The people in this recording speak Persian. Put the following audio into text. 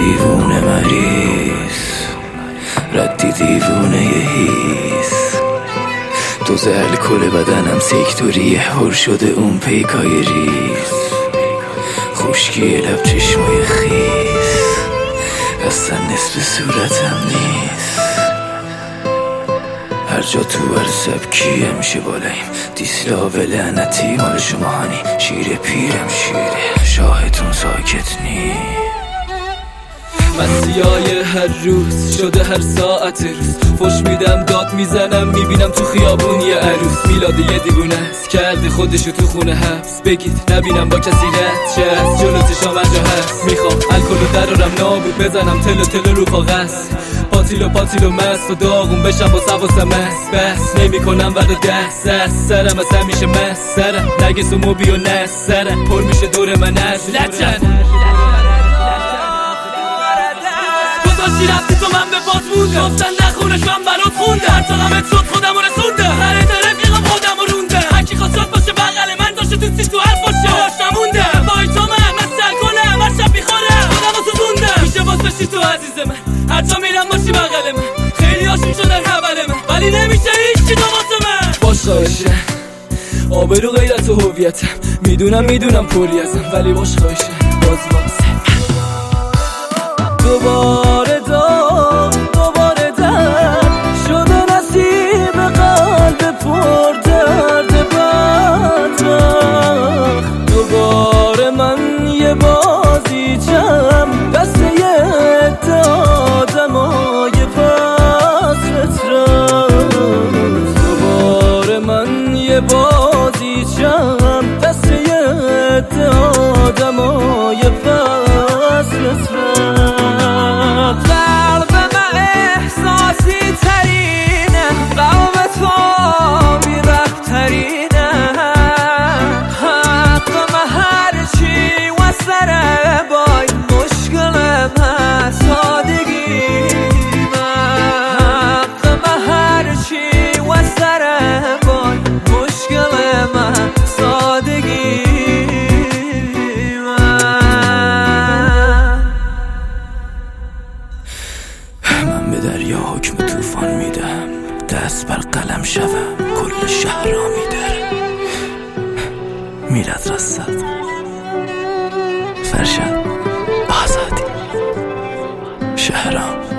دیوونه مریض، ردی دیوونه هیس. دوز الکل بدنم سیکتوریه، هر شده اون پیکای ریز. خوشگی لب چشمای خیس، اصلا نصف صورتم نیست. هر جا تو هر سبکی همیشه بالایم. دیسلاو لعنتی مال شما هانی. شیر پیرم شیره، شاهتون ساکت نی. مسیای هر روز شده هر ساعت روز. فش میدم داد میزنم میبینم تو خیابون یه عروس. میلاد یه دیوونه است کرده خودشو تو خونه حبس. بگید نبینم با کسی رد شه از جلو چشام هر جا هست. میخوام الکلو درارم نابود بزنم تلو رو کاغذ. پاتیلو مست و داغون بشم با سواسم مست. بس نمیکنم ورد دست سرم از همیشه مست. سرم نگس و موبی و نست سرم پر میشه دور من از لجن. گذاشتی رفتی تو من به پاس موندم. گفتن نخونش من برات خوندم. هر طاقمت شد خودم رو رسوندم. سر رفیقم خودم رو روندم. هرکی خواست شاد باشه بغل من داشته تو سی تو حرف باشه. باش نموندم بای تو من سر کنم هر شب میخورم. خودم رو سوزوندم میشه باز بشی تو عزیز من. هر جا میرم باشی بغل من. خیلی هاشون شدن حول من ولی نمیشه هیچ چی تو واسه من. باش خواهشم آبرو غیرت و هویتم. میدونم پولی ازم ولی باش خواهشم باز واسه دوباره درد شده نصیب قلب پر درد بدبخت. دوباره من یه بازیچم دست یه دادم و یه پس رفت. دوباره من یه بازیچم دست یه دادم و یه پس رفت. قلب من احساسی ترینه، قلب تو بی‌رحم ترینه. حق من هرچی و سر بای مشکل من سادگی من. حق من هرچی و سر بای مشکل من سادگی. به دریا حکم طوفان میدم، دست بر قلم شوم کل شهر را میدرم. میلاد رصاد، فرشاد، آزادی، شهرام.